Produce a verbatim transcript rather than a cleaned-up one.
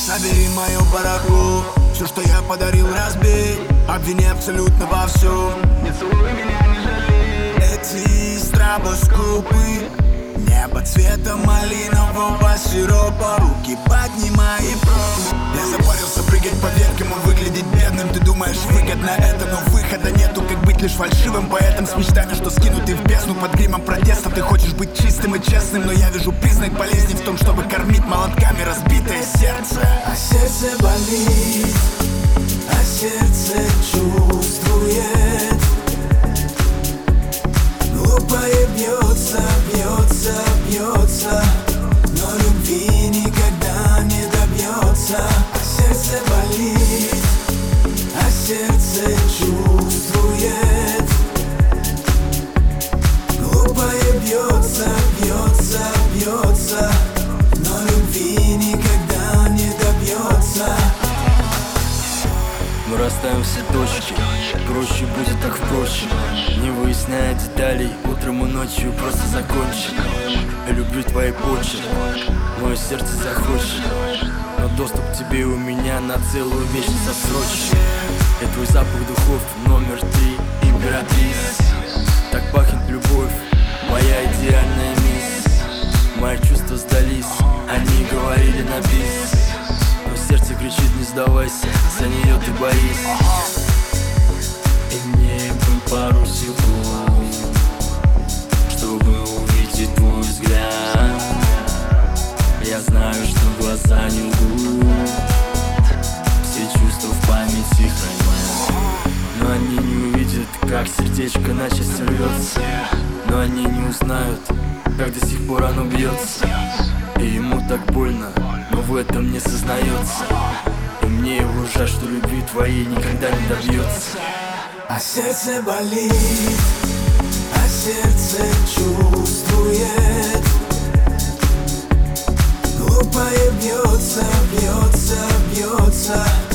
Собери мою барахлу, все, что я подарил, разбей. Обвини абсолютно во всем. Не целуй меня, не жалей. Эти стробоскопы, небо цвета малинового сиропа. Руки поднимай и пробуй. Я запарился прыгать по веткам и выглядеть бедным. Ты думаешь, выгодно это, но выхода нету. Как быть лишь фальшивым поэтом с мечтами, что скинуты в бездну под гримом протеста. Ты хочешь быть чистым и честным, но я вижу признак болезни в том, чтобы кормить молотками разбитое сердце. А сердце болит, а сердце чувствует. Глупое бьется, бьется, бьется, но любви никогда не добьется. А сердце болит, а сердце чувствует. Глупое бьется, бьется, бьется, но любви никогда не добьется. Мы расставим все точки, проще будет так впрочем. Не выясняя деталей, утром и ночью просто закончим. Я люблю твои почерк, мое сердце захочет, но доступ к тебе у меня на целую вечность отсрочен. Я твой запах духов номер три, императрица. Так пахнет любовь, моя идеальная мисс. Мои чувства сдались, они говорили на бис. Но сердце кричит, не сдавайся, за нее ты боись. И мне бы пару секунд, чтобы увидеть твой взгляд. Я знаю, что глаза не лгут, все чувства в памяти хранят. Но они не увидят, как сердечко на части рвется. Но они не узнают, как до сих пор оно бьется. И ему так больно, но в этом не сознается. И мне его жаль, что любви твоей никогда не добьется. А сердце болит, а сердце чувствует. Глупое бьется, бьется, бьется.